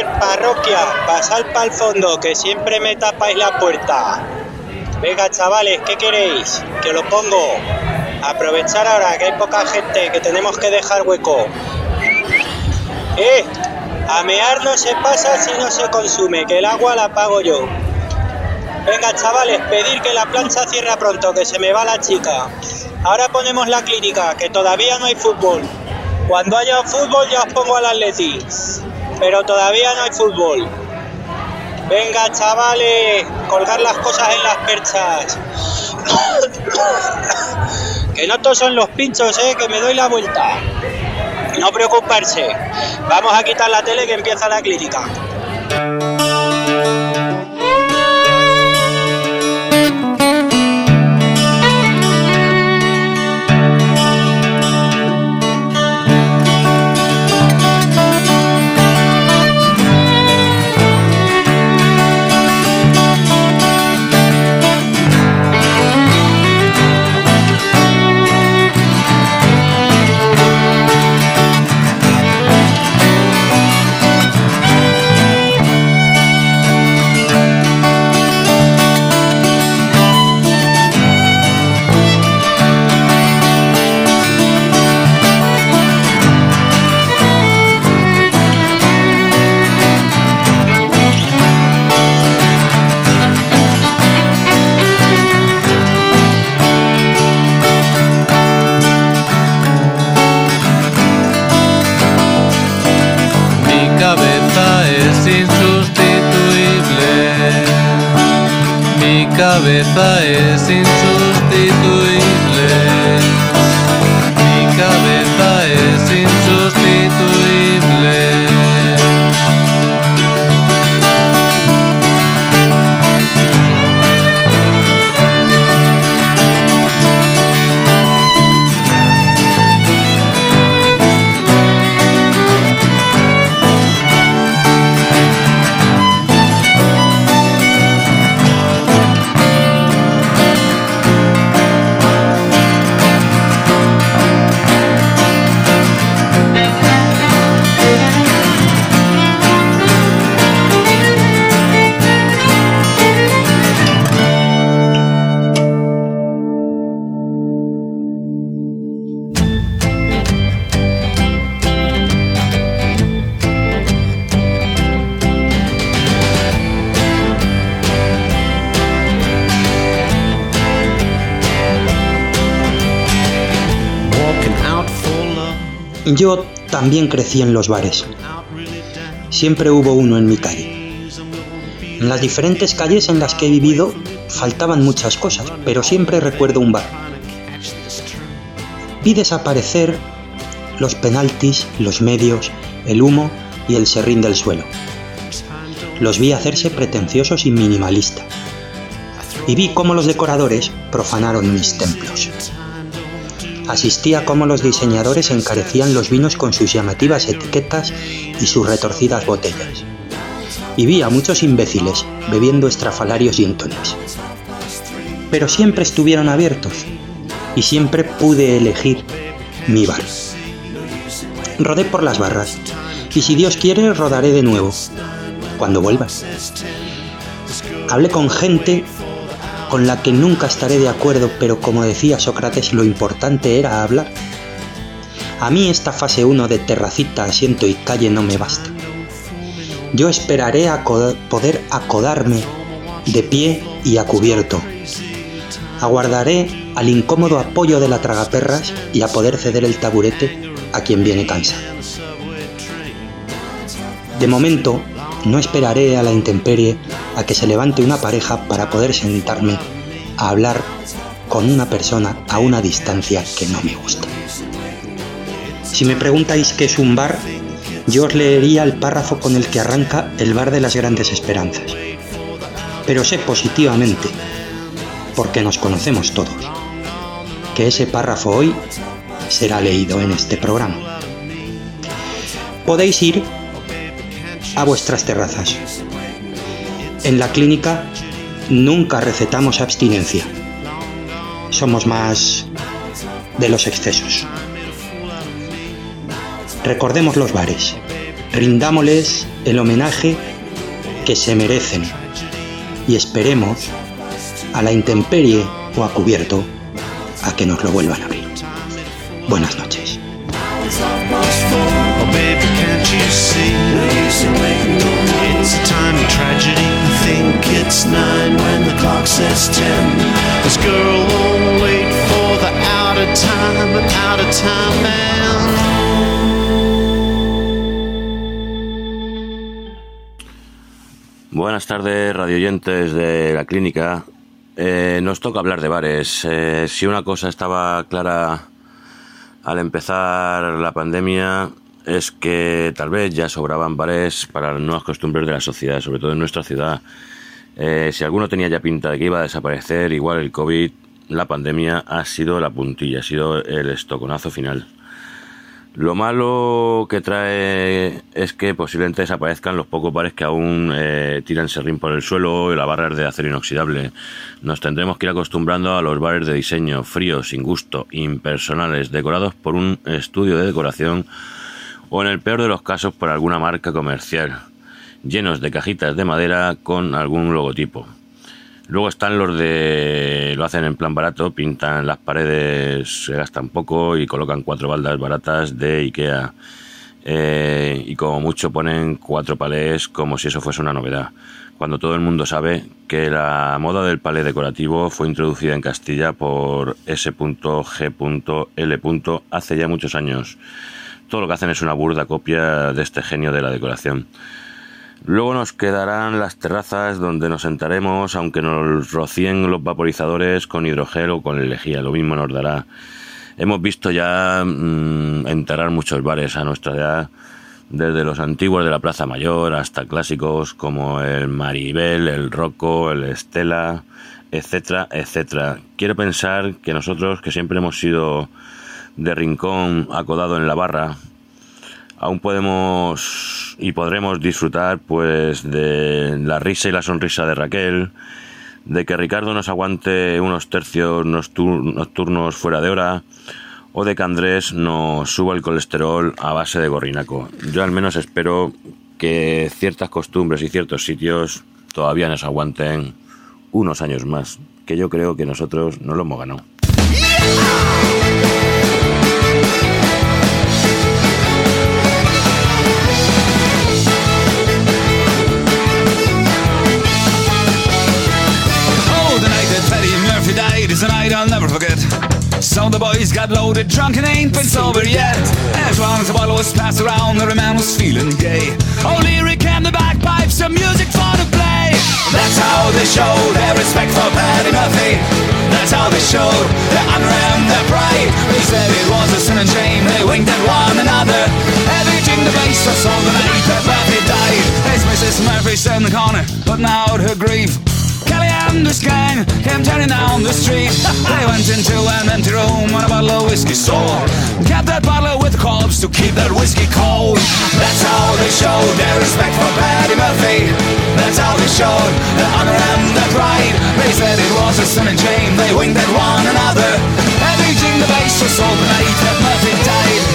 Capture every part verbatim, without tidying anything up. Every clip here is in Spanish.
ver, parroquia, pasad para el fondo, que siempre me tapáis la puerta. Venga, chavales, ¿qué queréis? Que lo pongo. Aprovechar ahora que hay poca gente, que tenemos que dejar hueco. ¡Eh! A mear no se pasa si no se consume, que el agua la pago yo. Venga, chavales, pedir que la plancha cierra pronto, que se me va la chica. Ahora ponemos la clínica, que todavía no hay fútbol. Cuando haya fútbol ya os pongo al Atleti, pero todavía no hay fútbol. Venga, chavales, colgar las cosas en las perchas. Que no todos son los pinchos, eh, que me doy la vuelta. No preocuparse. Vamos a quitar la tele que empieza la clínica. Mi cabeza es insustituible. Mi cabeza es insustituible. Yo también crecí en los bares. Siempre hubo uno en mi calle. En las diferentes calles en las que he vivido faltaban muchas cosas, pero siempre recuerdo un bar. Vi desaparecer los penaltis, los medios, el humo y el serrín del suelo. Los vi hacerse pretenciosos y minimalistas. Y vi cómo los decoradores profanaron mis templos. Asistí a cómo los diseñadores encarecían los vinos con sus llamativas etiquetas y sus retorcidas botellas. Y vi a muchos imbéciles bebiendo estrafalarios gin tonics. Pero siempre estuvieron abiertos y siempre pude elegir mi bar. Rodé por las barras y si Dios quiere rodaré de nuevo, cuando vuelva. Hablé con gente con la que nunca estaré de acuerdo, pero como decía Sócrates, lo importante era hablar. A mí esta fase uno de terracita, asiento y calle no me basta. Yo esperaré a poder acodarme de pie y a cubierto. Aguardaré al incómodo apoyo de la tragaperras y a poder ceder el taburete a quien viene cansado. De momento, no esperaré a la intemperie a que se levante una pareja para poder sentarme a hablar con una persona a una distancia que no me gusta. Si me preguntáis qué es un bar, yo os leería el párrafo con el que arranca el Bar de las Grandes Esperanzas. Pero sé positivamente, porque nos conocemos todos, que ese párrafo hoy será leído en este programa. Podéis ir a vuestras terrazas. En la clínica nunca recetamos abstinencia. Somos más de los excesos. Recordemos los bares. rindámosles el homenaje que se merecen y esperemos a la intemperie o a cubierto a que nos lo vuelvan a abrir. Buenas noches. Oh baby, can't you see? It's a time of tragedy. Think it's nine when the clock says ten. This girl won't wait for the out of time, out of time man. Buenas tardes, radioyentes de la clínica. Eh, nos toca hablar de bares. Eh, si una cosa estaba clara al empezar la pandemia es que tal vez ya sobraban bares para las nuevas costumbres de la sociedad, sobre todo en nuestra ciudad. Eh, si alguno tenía ya pinta de que iba a desaparecer, igual el COVID, la pandemia ha sido la puntilla, ha sido el estoconazo final. Lo malo que trae es que posiblemente desaparezcan los pocos bares que aún eh, tiran serrín por el suelo y la barra es de acero inoxidable. Nos tendremos que ir acostumbrando a los bares de diseño, fríos, sin gusto, impersonales, decorados por un estudio de decoración o en el peor de los casos por alguna marca comercial, llenos de cajitas de madera con algún logotipo. Luego están los de... lo hacen en plan barato, pintan las paredes, se gastan poco y colocan cuatro baldas baratas de Ikea. Eh, y como mucho ponen cuatro palés como si eso fuese una novedad. Cuando todo el mundo sabe que la moda del palé decorativo fue introducida en Castilla por S G L hace ya muchos años. Todo lo que hacen es una burda copia de este genio de la decoración. Luego nos quedarán las terrazas donde nos sentaremos, aunque nos rocíen los vaporizadores con hidrogel o con lejía, lo mismo nos dará. Hemos visto ya mmm, enterrar muchos bares a nuestra edad, desde los antiguos de la Plaza Mayor hasta clásicos como el Maribel, el Rocco, el Estela, etcétera, etcétera. Quiero pensar que nosotros, que siempre hemos sido de rincón acodado en la barra, aún podemos y podremos disfrutar pues de la risa y la sonrisa de Raquel, de que Ricardo nos aguante unos tercios nocturnos fuera de hora, o de que Andrés nos suba el colesterol a base de gorrinaco. Yo al menos espero que ciertas costumbres y ciertos sitios todavía nos aguanten unos años más, que yo creo que nosotros no lo hemos ganado. It's a night I'll never forget. So the boys got loaded, drunk and ain't been sober yet. As long as the bottle was passed around, every man was feeling gay. Oh, lyric and the bagpipes, some music for to play. That's how they showed their respect for Paddy Murphy. That's how they showed their honor and their pride. They said it was a sin and shame, they winked at one another. Everything the place was all the night that Murphy died. As Missus Murphy stood in the corner, putting out her grief, Kelly and his gang came turning down the street. They went into an empty room on a bottle of whiskey store. Kept that bottle with the corpse to keep that whiskey cold. That's how they showed their respect for Paddy Murphy. That's how they showed their honor and their pride. They said it was a sin and shame, they winked at one another. Everything the bass was all the night that Murphy died.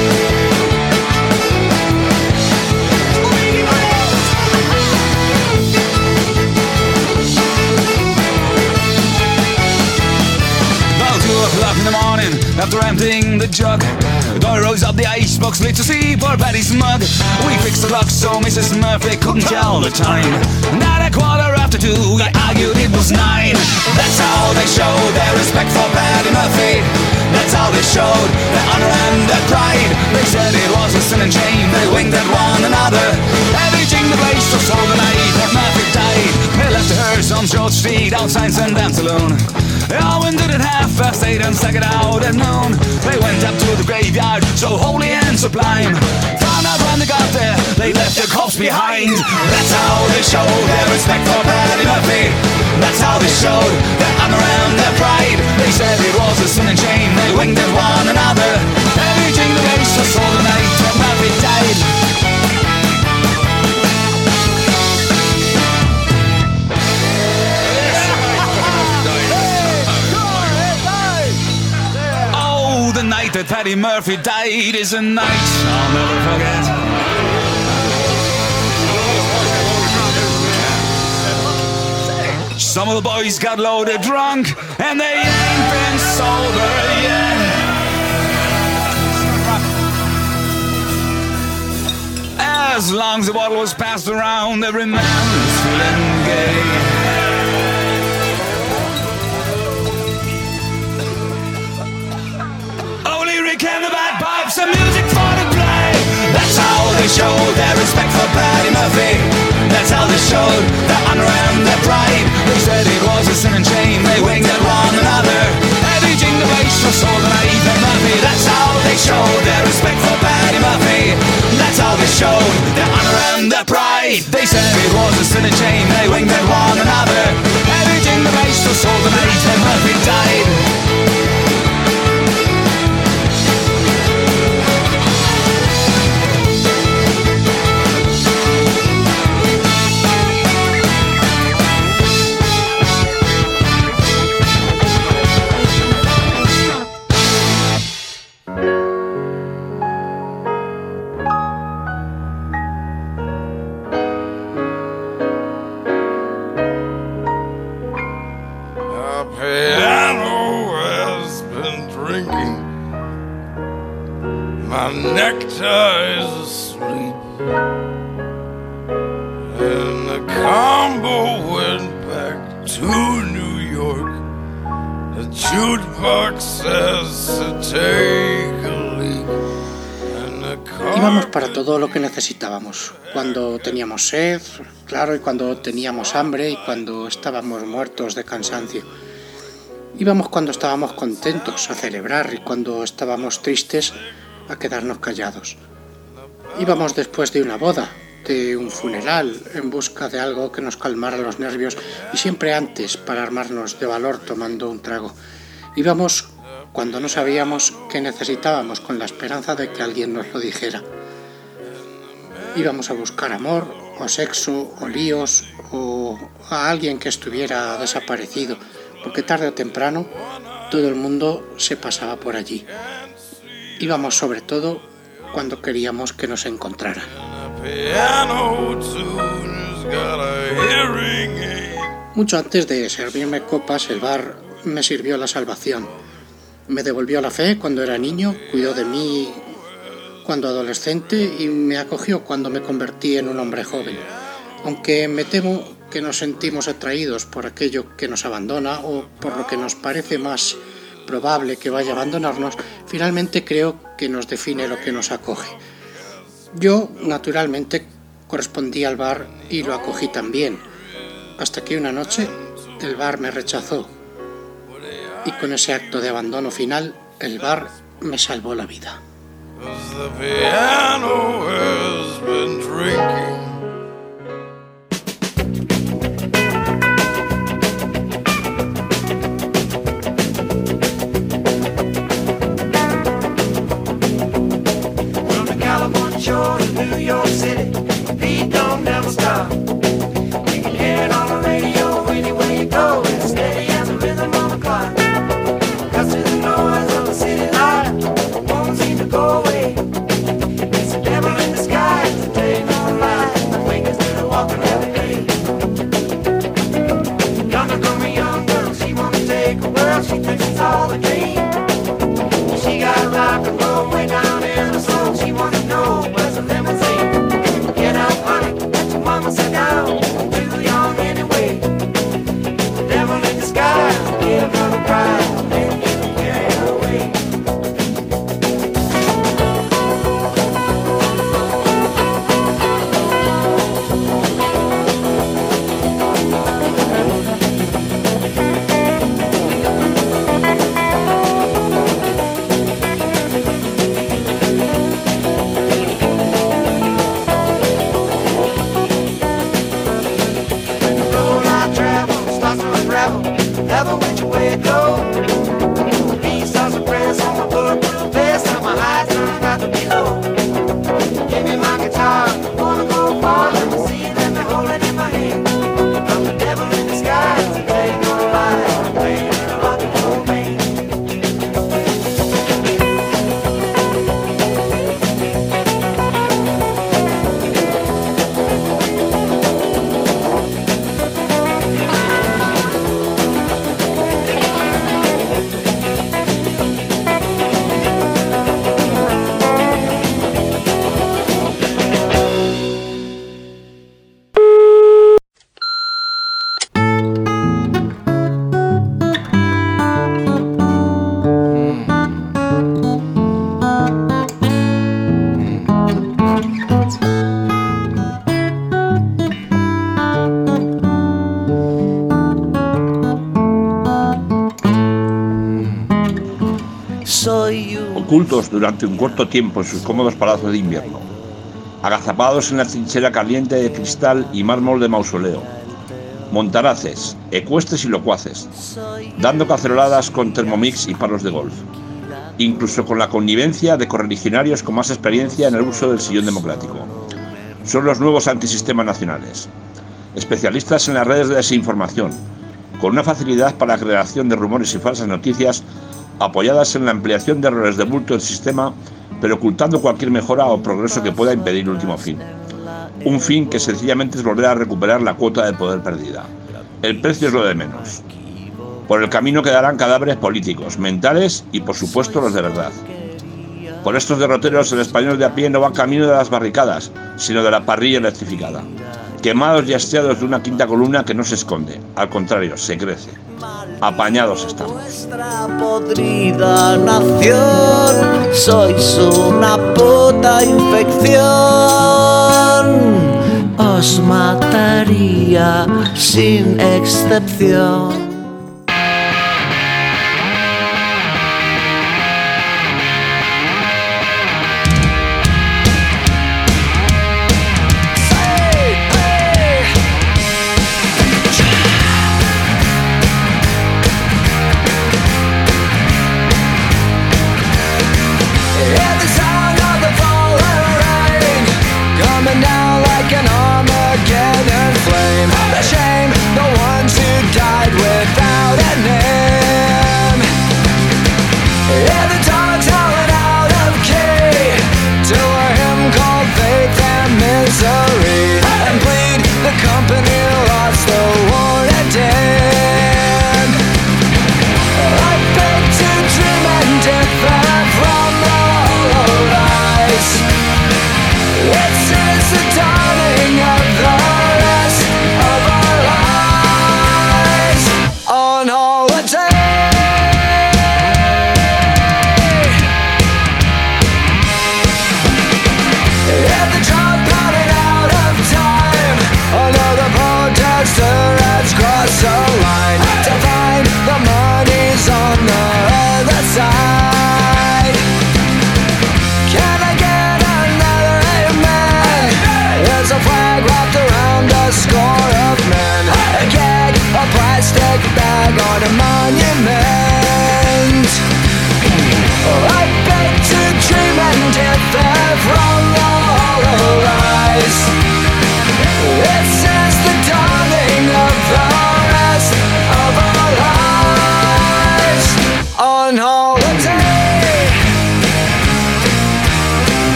O'clock in the morning, after emptying the jug, Dory rose up the icebox late to see poor Paddy's mug. We fixed the clock so Missus Murphy couldn't tell the time. And at a quarter after two, we argued it was nine. That's how they showed their respect for Paddy Murphy. That's how they showed their honor and their pride. They said it was a sin and shame, they winked at one another. Everything the place was all the night that Murphy died. They left the hearse on George Street outside Saint Anne's Saloon. They all went in at half past eight and stuck it out at noon. They went up to the graveyard, so holy and sublime. Found out when they got there, they left their corpse behind. That's how they showed their respect for Paddy Murphy. That's how they showed their honor and their pride. They said it was a sin and shame, they winked at one another. Everything the bass was all the night that Murphy died. The night that Paddy Murphy died is a night I'll never forget. Some of the boys got loaded drunk, and they ain't been sober yet. As long as the bottle was passed around, every man was feeling gay. Only Rick and the bagpipes and music for the play. That's how they showed their respect for Paddy Murphy. That's how they showed their honor and their pride. They said it was a sin and shame, they winged at one another. Every jingle bass was sold and Ethan Murphy. That's how they showed their respect for Paddy Murphy. That's how they showed their honor and their pride. They said it was a sin and shame, they winged at one another. Every jingle bass was sold and Ethan Murphy died. Íbamos para todo lo que necesitábamos, cuando teníamos sed, claro, y cuando teníamos hambre y cuando estábamos muertos de cansancio. Íbamos cuando estábamos contentos a celebrar y cuando estábamos tristes a quedarnos callados. Íbamos después de una boda, de un funeral, en busca de algo que nos calmara los nervios y siempre antes para armarnos de valor tomando un trago. Íbamos cuando no sabíamos qué necesitábamos con la esperanza de que alguien nos lo dijera. Íbamos a buscar amor, o sexo, o líos, o a alguien que estuviera desaparecido, porque tarde o temprano todo el mundo se pasaba por allí. Íbamos sobre todo cuando queríamos que nos encontraran. Mucho antes de servirme copas, el bar me sirvió la salvación. Me devolvió la fe cuando era niño, cuidó de mí cuando adolescente y me acogió cuando me convertí en un hombre joven. Aunque me temo que nos sentimos atraídos por aquello que nos abandona o por lo que nos parece más probable que vaya a abandonarnos, finalmente creo que nos define lo que nos acoge. Yo, naturalmente, correspondí al bar y lo acogí también, hasta que una noche el bar me rechazó. Y con ese acto de abandono final, el bar me salvó la vida. ocultos durante un corto tiempo en sus cómodos palacios de invierno, agazapados en la trinchera caliente de cristal y mármol de mausoleo, montaraces, ecuestres y locuaces, dando caceroladas con termomix y palos de golf, incluso con la connivencia de correligionarios con más experiencia en el uso del sillón democrático. Son los nuevos antisistemas nacionales, especialistas en las redes de desinformación, con una facilidad para la creación de rumores y falsas noticias apoyadas en la ampliación de errores de bulto del sistema, pero ocultando cualquier mejora o progreso que pueda impedir el último fin. Un fin que sencillamente es volver a recuperar la cuota de poder perdida. El precio es lo de menos. Por el camino quedarán cadáveres políticos, mentales y, por supuesto, los de verdad. Por estos derroteros, el español de a pie no va camino de las barricadas, sino de la parrilla electrificada. Quemados y hastiados de una quinta columna que no se esconde, al contrario, se crece. Apañados estamos. Nuestra podrida nación, sois una puta infección. Os mataría sin excepción.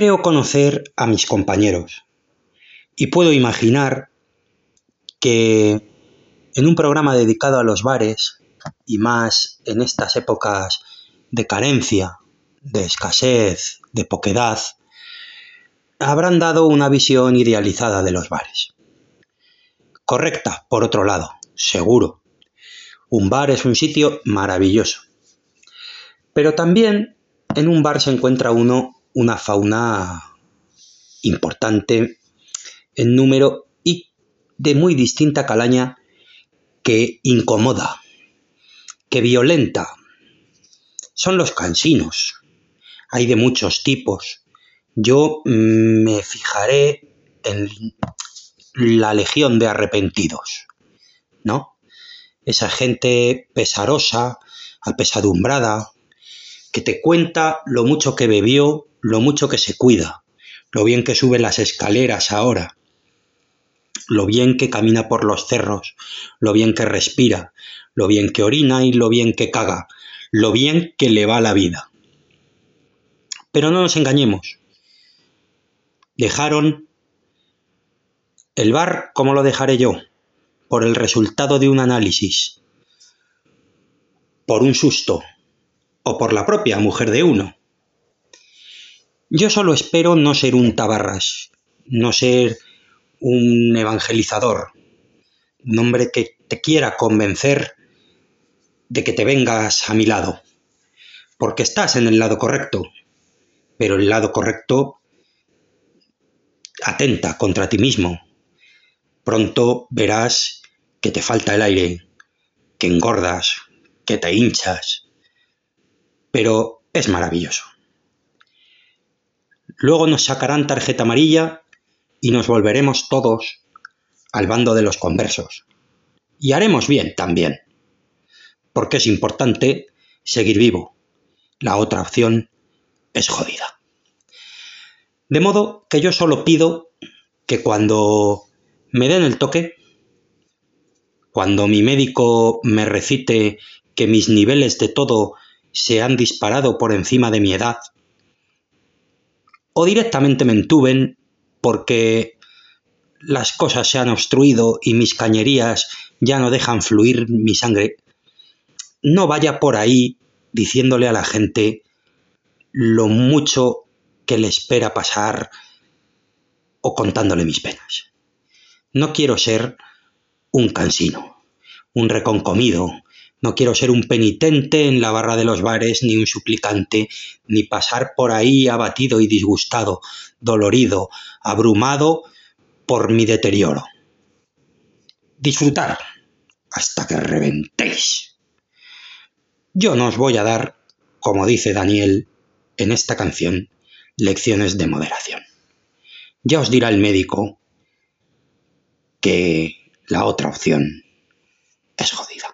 creo conocer a mis compañeros y puedo imaginar que en un programa dedicado a los bares, y más en estas épocas de carencia, de escasez, de poquedad, habrán dado una visión idealizada de los bares. Correcta, por otro lado, seguro. Un bar es un sitio maravilloso. Pero también en un bar se encuentra uno una fauna importante en número y de muy distinta calaña que incomoda, que violenta. Son los cansinos. Hay de muchos tipos. Yo me fijaré en la legión de arrepentidos, ¿no? Esa gente pesarosa, apesadumbrada, que te cuenta lo mucho que bebió, lo mucho que se cuida, lo bien que sube las escaleras ahora, lo bien que camina por los cerros, lo bien que respira, lo bien que orina y lo bien que caga, lo bien que le va la vida. Pero no nos engañemos. Dejaron el bar como lo dejaré yo, por el resultado de un análisis, por un susto o por la propia mujer de uno. Yo solo espero no ser un tabarras, no ser un evangelizador, un hombre que te quiera convencer de que te vengas a mi lado, porque estás en el lado correcto, pero el lado correcto atenta contra ti mismo. Pronto verás que te falta el aire, que engordas, que te hinchas, pero es maravilloso. Luego nos sacarán tarjeta amarilla y nos volveremos todos al bando de los conversos. Y haremos bien también, porque es importante seguir vivo. La otra opción es jodida. De modo que yo solo pido que cuando me den el toque, cuando mi médico me recite que mis niveles de todo se han disparado por encima de mi edad, o directamente me entuben porque las cosas se han obstruido y mis cañerías ya no dejan fluir mi sangre, no vaya por ahí diciéndole a la gente lo mucho que le espera pasar o contándole mis penas. No quiero ser un cansino, un reconcomido, no quiero ser un penitente en la barra de los bares, ni un suplicante, ni pasar por ahí abatido y disgustado, dolorido, abrumado por mi deterioro. Disfrutar hasta que reventéis. Yo no os voy a dar, como dice Daniel en esta canción, lecciones de moderación. Ya os dirá el médico que la otra opción es jodida.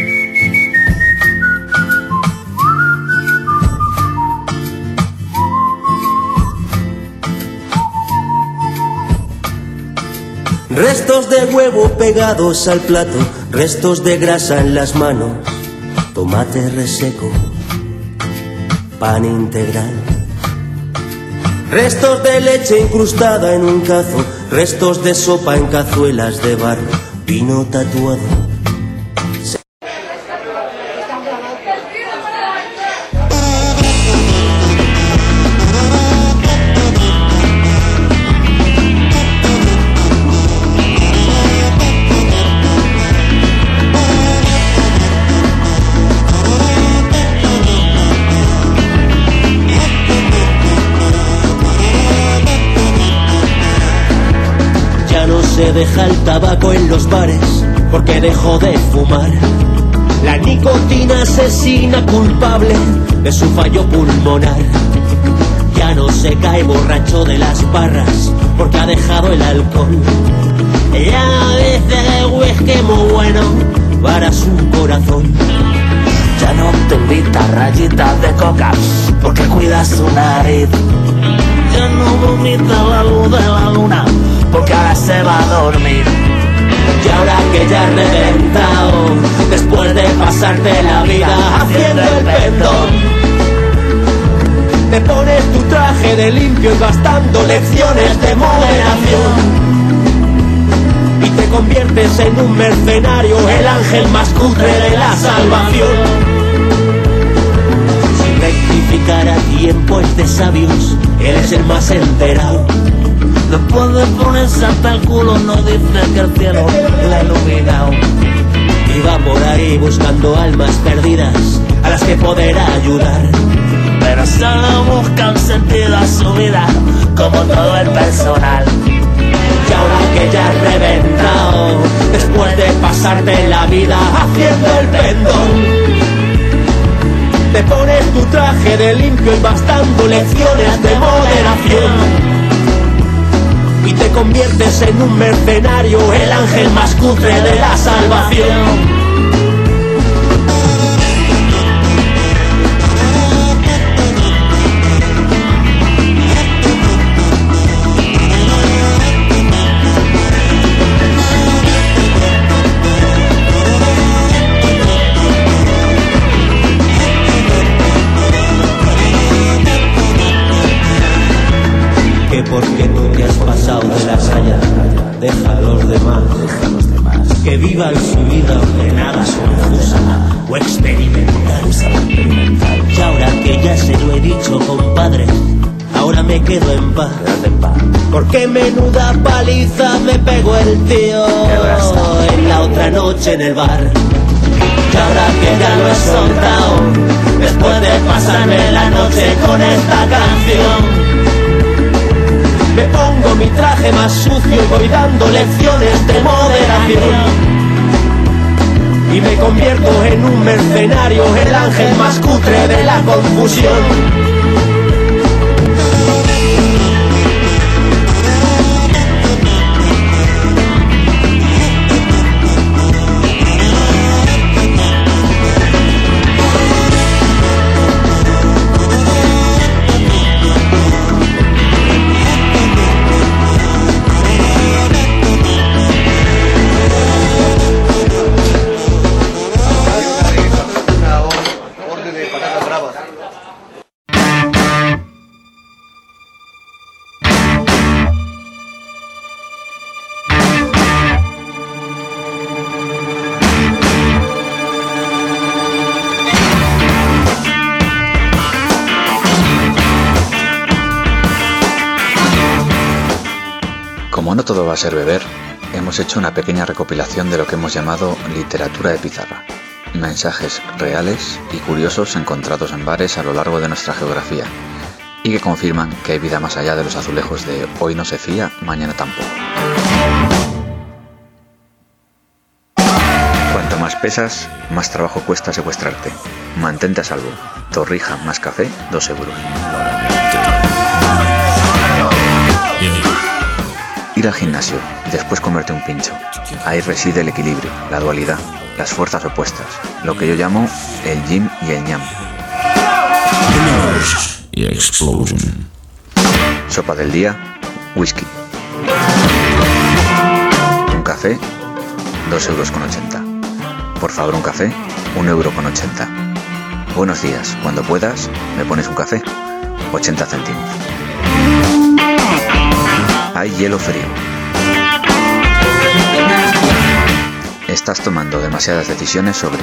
Restos de huevo pegados al plato, restos de grasa en las manos, tomate reseco, pan integral. Restos de leche incrustada en un cazo, restos de sopa en cazuelas de barro, vino tatuado. Se deja el tabaco en los bares porque dejó de fumar. La nicotina asesina culpable de su fallo pulmonar. Ya no se cae borracho de las barras porque ha dejado el alcohol. Ya dice whisky muy bueno para su corazón. Ya no te invita rayitas de coca porque cuida su nariz. Ya no vomita la luz de la luna porque ahora se va a dormir. Y ahora que ya has reventado, después de pasarte la vida haciendo el pendón, Te pones tu traje de limpio y vas dando lecciones de moderación. Y te conviertes en un mercenario, el ángel más cutre de la salvación. Si rectificar a tiempo es de sabios, eres el más enterado. Después de ponerse hasta el culo, no dice que el cielo la ha iluminado. Y va por ahí buscando almas perdidas a las que poder ayudar, pero solo buscan sentido a su vida, como todo el personal. Y ahora que ya has reventado, después de pasarte la vida haciendo el pendón, te pones tu traje de limpio y vas dando lecciones de moderación. Y te conviertes en un mercenario, el ángel más cutre de la salvación. Porque tú te has pasado de la raya, deja a los demás, deja a los demás que vivan su vida ordenada, confusa o experimental. Y ahora que ya se lo he dicho, compadre, ahora me quedo en paz, porque menuda paliza me pegó el tío en la otra noche en el bar. Y ahora que ya lo he soltado, después de pasarme la noche con esta canción, me pongo mi traje más sucio y voy dando lecciones de moderación. Y me convierto en un mercenario, el ángel más cutre de la confusión. Como no todo va a ser beber, hemos hecho una pequeña recopilación de lo que hemos llamado literatura de pizarra. Mensajes reales y curiosos encontrados en bares a lo largo de nuestra geografía y que confirman que hay vida más allá de los azulejos de hoy no se fía, mañana tampoco. Cuanto más pesas, más trabajo cuesta secuestrarte. Mantente a salvo. Torrija más café, dos euros. Ir al gimnasio y después comerte un pincho. Ahí reside el equilibrio, la dualidad, las fuerzas opuestas, lo que yo llamo el yin y el yang. Y explosion. Sopa del día, whisky. Un café, dos euros con ochenta. Por favor, un café, un euro con ochenta. Buenos días, cuando puedas, me pones un café, ochenta céntimos. Hay hielo frío. Estás tomando demasiadas decisiones sobre...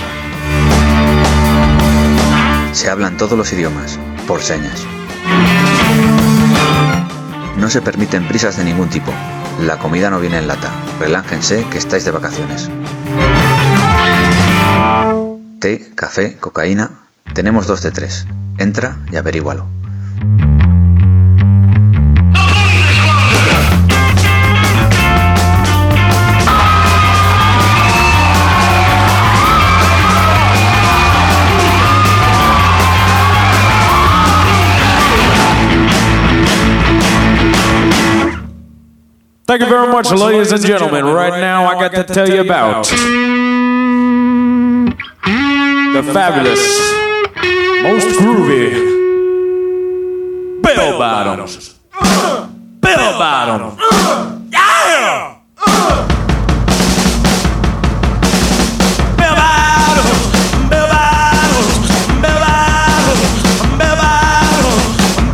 Se hablan todos los idiomas, por señas. No se permiten prisas de ningún tipo. La comida no viene en lata. Relájense que estáis de vacaciones. Té, café, cocaína... Tenemos dos de tres. Entra y averígualo. Thank you very much, ladies and gentlemen. Right now, I got to tell you about the fabulous, most groovy Bell Bottoms. Bell Bottoms. Yeah! Bell Bottoms, Bell Bottoms, Bell Bottoms, Bell Bottoms,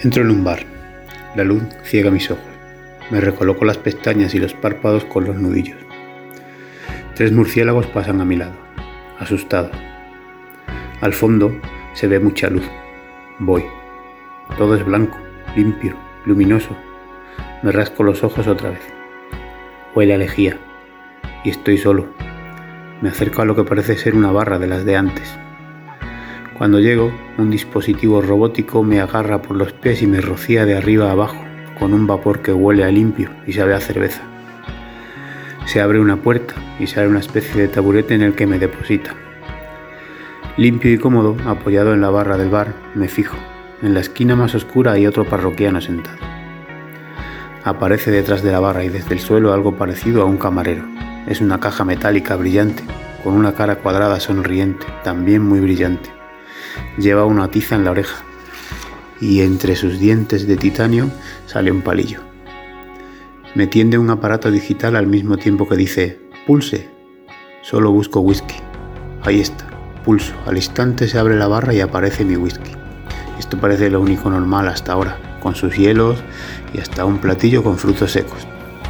Entro en un bar. La luz ciega mis ojos. Me recoloco las pestañas y los párpados con los nudillos. Tres murciélagos pasan a mi lado, asustados. Al fondo se ve mucha luz. Voy. Todo es blanco, limpio, luminoso. Me rasco los ojos otra vez. Huele a lejía. Y estoy solo. Me acerco a lo que parece ser una barra de las de antes. Cuando llego, un dispositivo robótico me agarra por los pies y me rocía de arriba a abajo, con un vapor que huele a limpio y sabe a cerveza. Se abre una puerta y sale una especie de taburete en el que me deposita. Limpio y cómodo, apoyado en la barra del bar, me fijo. En la esquina más oscura hay otro parroquiano sentado. Aparece detrás de la barra y desde el suelo algo parecido a un camarero. Es una caja metálica brillante, con una cara cuadrada sonriente, también muy brillante. Lleva una tiza en la oreja y entre sus dientes de titanio sale un palillo. Me tiende un aparato digital al mismo tiempo que dice «Pulse». Solo busco whisky. Ahí está, pulso. Al instante se abre la barra y aparece mi whisky. Esto parece lo único normal hasta ahora, con sus hielos y hasta un platillo con frutos secos.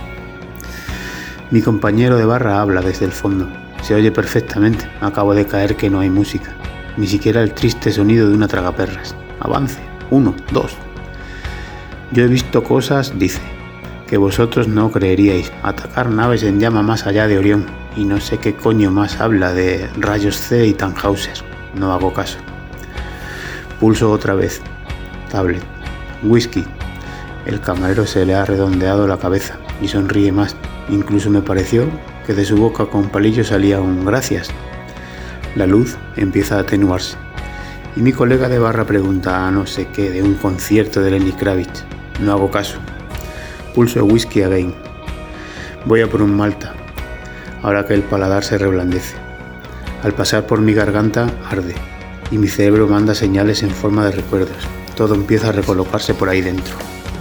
Mi compañero de barra habla desde el fondo. Se oye perfectamente. Acabo de caer que no hay música. Ni siquiera el triste sonido de una tragaperras. Avance. Uno, dos. Yo he visto cosas, dice, que vosotros no creeríais. Atacar naves en llama más allá de Orión. Y no sé qué coño más habla de rayos C y Tannhauser. No hago caso. Pulso otra vez. Tablet. Whisky. El camarero se le ha redondeado la cabeza y sonríe más. Incluso me pareció que de su boca con palillo salía un gracias. La luz empieza a atenuarse y mi colega de barra pregunta a no sé qué de un concierto de Lenny Kravitz. No hago caso. Pulso whisky again. Voy a por un Malta, ahora que el paladar se reblandece. Al pasar por mi garganta arde y mi cerebro manda señales en forma de recuerdos. Todo empieza a recolocarse por ahí dentro.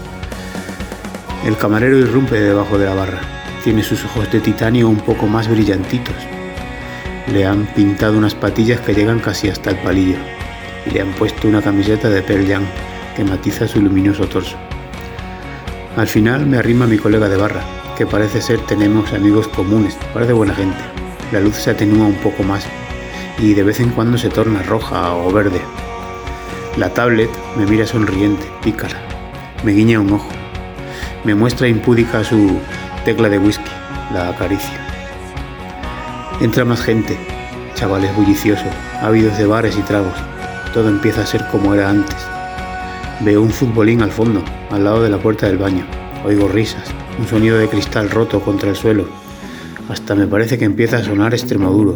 El camarero irrumpe debajo de la barra. Tiene sus ojos de titanio un poco más brillantitos. Le han pintado unas patillas que llegan casi hasta el palillo y le han puesto una camiseta de Pearl Jam que matiza su luminoso torso. Al final me arrima mi colega de barra, que parece ser tenemos amigos comunes, parece buena gente. La luz se atenúa un poco más y de vez en cuando se torna roja o verde. La tablet me mira sonriente, pícara, me guiña un ojo, me muestra impúdica su tecla de whisky, la acaricio. Entra más gente, chavales bulliciosos, ávidos de bares y tragos. Todo empieza a ser como era antes. Veo un futbolín al fondo, al lado de la puerta del baño. Oigo risas, un sonido de cristal roto contra el suelo. Hasta me parece que empieza a sonar Extremoduro.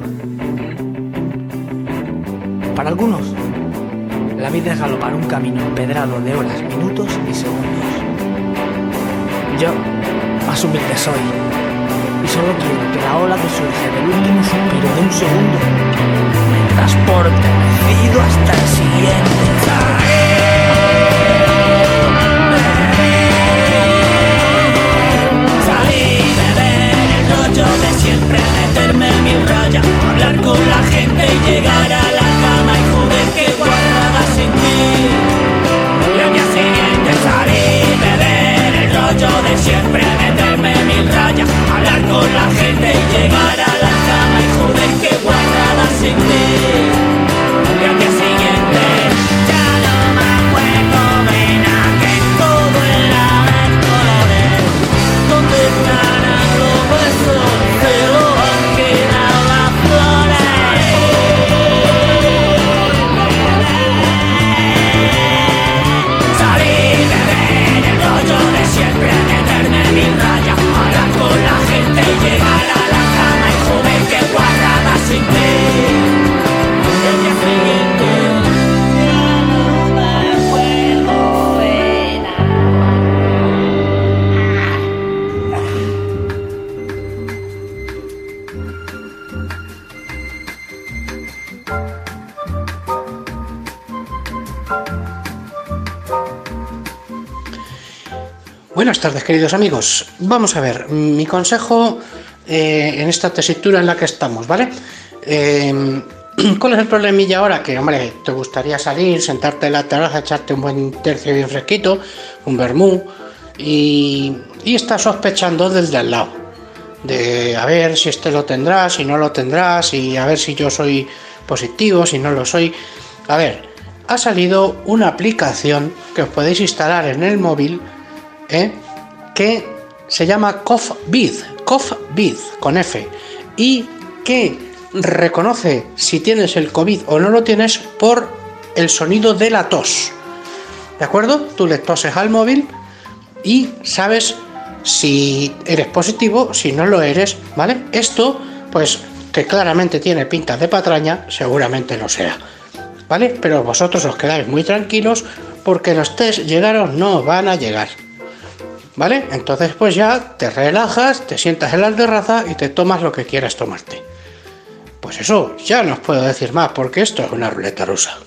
Para algunos, la vida es galopar un camino empedrado de horas, minutos y segundos. Yo, más humilde soy, y solo quiero que la ola que surge del último suspiro de un segundo me transporte mecido hasta el siguiente. Salir, beber el rollo de siempre, meterme mil rayas, hablar con la gente y llegar a la cama y joder que guardaba sin ti. Y al día siguiente salir, beber el rollo de siempre, meterme mil rayas, hablar con la gente y llegar a la cama y joder que guardaba sin ti. Y al día siguiente ya no me acuerdo de nada, que todo era de colores. ¿Dónde estarán los besos? Se lo han quedado las flores. Salir, beber el rollo de siempre, meterme mil rayas, hablar con la gente y llegar a la cama y joder que guardaba sin ti. El día siguiente ya no me acuerdo de nada. Buenas tardes, queridos amigos. Vamos a ver, mi consejo eh, en esta tesitura en la que estamos, ¿vale? Eh, ¿Cuál es el problemilla ahora? Que, hombre, te gustaría salir, sentarte en la terraza, echarte un buen tercio bien fresquito, un vermú, y, y estás sospechando del de al lado. De a ver si este lo tendrá, si no lo tendrá, si a ver si yo soy positivo, si no lo soy. A ver, ha salido una aplicación que os podéis instalar en el móvil, ¿eh? que se llama CoughVid, CoughVid con F, y que reconoce si tienes el COVID o no lo tienes por el sonido de la tos. ¿De acuerdo? Tú le toses al móvil y sabes si eres positivo, si no lo eres, ¿vale? Esto, pues, que claramente tiene pinta de patraña, seguramente no sea, ¿vale? Pero vosotros os quedáis muy tranquilos porque los test llegaros no van a llegar, ¿vale? Entonces, pues ya te relajas, te sientas en la terraza y te tomas lo que quieras tomarte. Pues eso, ya no os puedo decir más porque esto es una ruleta rusa.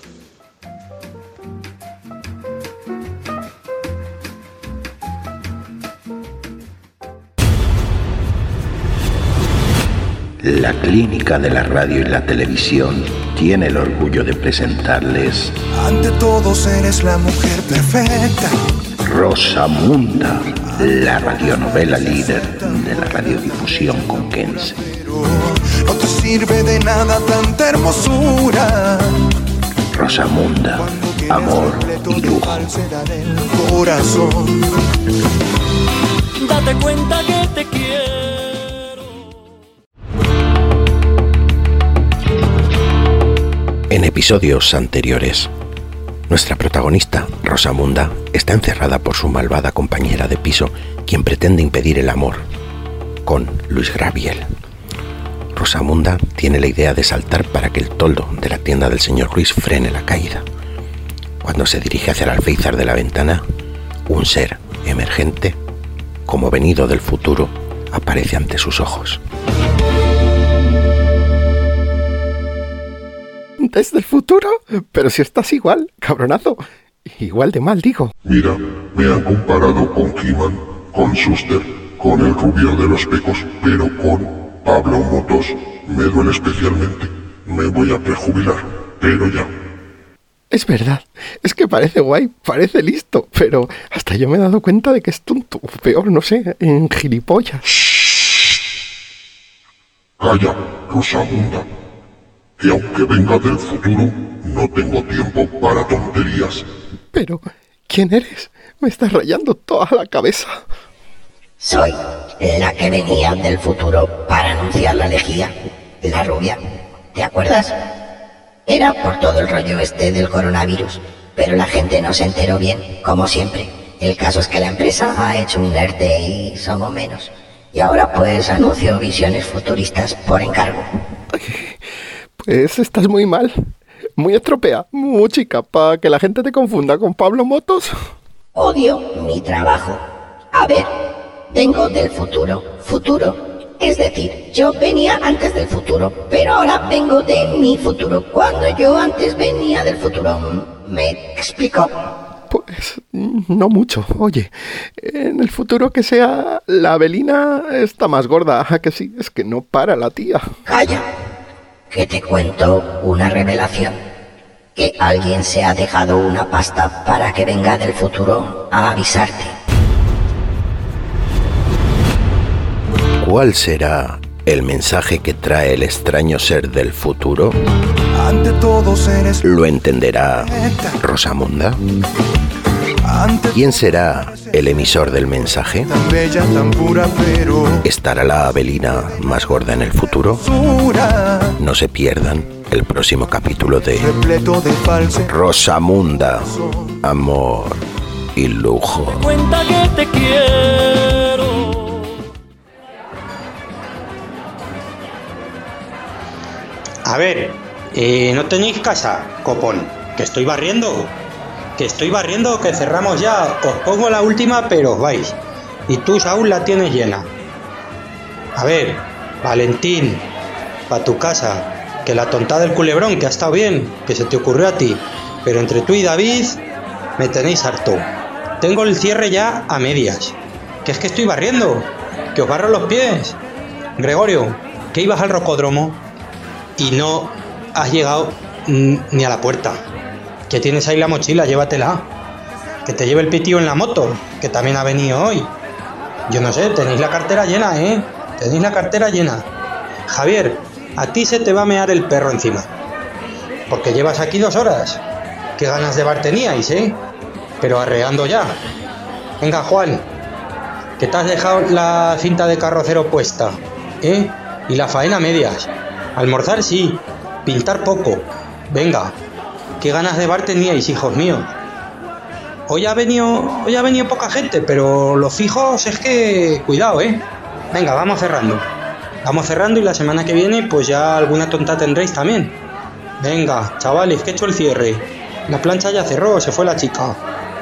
La Clínica de la Radio y la Televisión tiene el orgullo de presentarles ante todos eres la mujer perfecta. Rosamunda, la radionovela líder de la radiodifusión conquense. No te sirve de nada tanta hermosura. Rosamunda, amor y lujo. Corazón. Date cuenta que te quiero. En episodios anteriores, nuestra protagonista, Rosamunda, está encerrada por su malvada compañera de piso, quien pretende impedir el amor con Luis Graviel. Rosamunda tiene la idea de saltar para que el toldo de la tienda del señor Luis frene la caída. Cuando se dirige hacia el alféizar de la ventana, un ser emergente, como venido del futuro, aparece ante sus ojos. ¿Desde el futuro? Pero si estás igual, cabronazo. Igual de mal, digo. Mira, me han comparado con He-Man, con Shuster, con el rubio de los pecos, pero con Pablo Motos me duele especialmente. Me voy a prejubilar, pero ya. Es verdad, es que parece guay, parece listo, pero hasta yo me he dado cuenta de que es tonto, o peor, no sé, en gilipollas. Calla, Rosamunda, que aunque venga del futuro, no tengo tiempo para tonterías. Pero, ¿quién eres? Me estás rayando toda la cabeza. Soy la que venía del futuro para anunciar la lejía, la rubia, ¿te acuerdas? Era por todo el rollo este del coronavirus, pero la gente no se enteró bien, como siempre. El caso es que la empresa ha hecho un ERTE y somos menos. Y ahora pues anuncio visiones futuristas por encargo. Pues estás muy mal, muy estropea, muy chica, para que la gente te confunda con Pablo Motos. Odio mi trabajo. A ver, vengo del futuro, futuro. Es decir, yo venía antes del futuro, pero ahora vengo de mi futuro, cuando yo antes venía del futuro. ¿Me explico? Pues no mucho. Oye, en el futuro que sea, la Abelina está más gorda. ¿A que sí? Es que no para la tía. Calla, que te cuento una revelación. Que alguien se ha dejado una pasta para que venga del futuro a avisarte. ¿Cuál será el mensaje que trae el extraño ser del futuro? Ante todos eres ¿Lo entenderá Rosamunda? ¿Quién será el emisor del mensaje? Tan bella, tan pura, pero ¿estará la Abelina más gorda en el futuro? No se pierdan el próximo capítulo de repleto de falso Rosamunda, amor y lujo. Cuenta que te quiero. A ver, eh, ¿no tenéis casa, copón? Que estoy barriendo. Que estoy barriendo, que cerramos ya. Os pongo la última, pero os vais. Y tú, Saúl, la tienes llena. A ver, Valentín, pa' tu casa. Que la tontada del culebrón, que ha estado bien, que se te ocurrió a ti. Pero entre tú y David, me tenéis harto. Tengo el cierre ya a medias. Que es que estoy barriendo. Que os barro los pies. Gregorio, que ibas al rocódromo. Y no has llegado mm, ni a la puerta. Que tienes ahí la mochila, llévatela. Que te lleve el pitío en la moto, que también ha venido hoy. Yo no sé, tenéis la cartera llena, ¿eh? Tenéis la cartera llena. Javier, a ti se te va a mear el perro encima. Porque llevas aquí dos horas. Qué ganas de bar teníais, ¿eh? Pero arreando ya. Venga, Juan, que te has dejado la cinta de carrocero puesta, ¿eh? Y la faena a medias. Almorzar sí, pintar poco. Venga, qué ganas de bar teníais, hijos míos. Hoy ha venido, hoy ha venido poca gente, pero los fijos es que... Cuidado, ¿eh? Venga, vamos cerrando. Vamos cerrando y la semana que viene pues ya alguna tonta tendréis también. Venga, chavales, que he hecho el cierre. La plancha ya cerró, se fue la chica.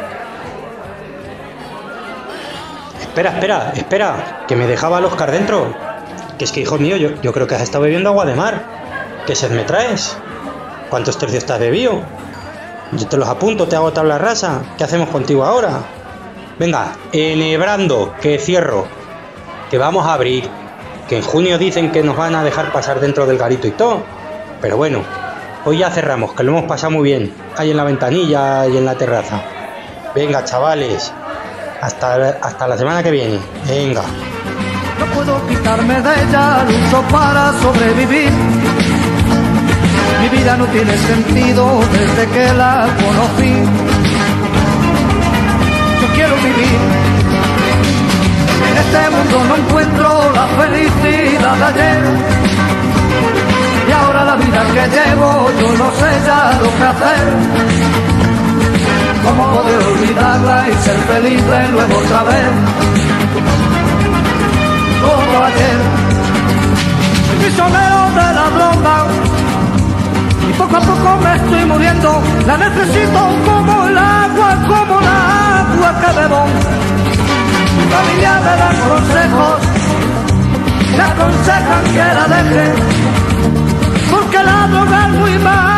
Espera, espera, espera, que me dejaba el Oscar dentro. Que es que, hijo mío, yo, yo creo que has estado bebiendo agua de mar. ¿Qué sed me traes? ¿Cuántos tercios te has bebido? Yo te los apunto, te hago tabla rasa. ¿Qué hacemos contigo ahora? Venga, enhebrando, que cierro. Que vamos a abrir. Que en junio dicen que nos van a dejar pasar dentro del garito y todo. Pero bueno, hoy ya cerramos, que lo hemos pasado muy bien. Ahí en la ventanilla y en la terraza. Venga, chavales. Hasta, hasta la semana que viene. Venga. No puedo quitarme de ella, lucho para sobrevivir. Mi vida no tiene sentido desde que la conocí. Yo quiero vivir. En este mundo no encuentro la felicidad de ayer. Y ahora la vida que llevo, yo no sé ya lo que hacer. ¿Cómo poder olvidarla y ser feliz de nuevo otra vez? Como ayer. Soy prisionero de la droga. Y poco a poco me estoy muriendo. La necesito como el agua, como el agua que bebo. Mi familia me da consejos, me aconsejan que la deje, porque la droga es muy mala.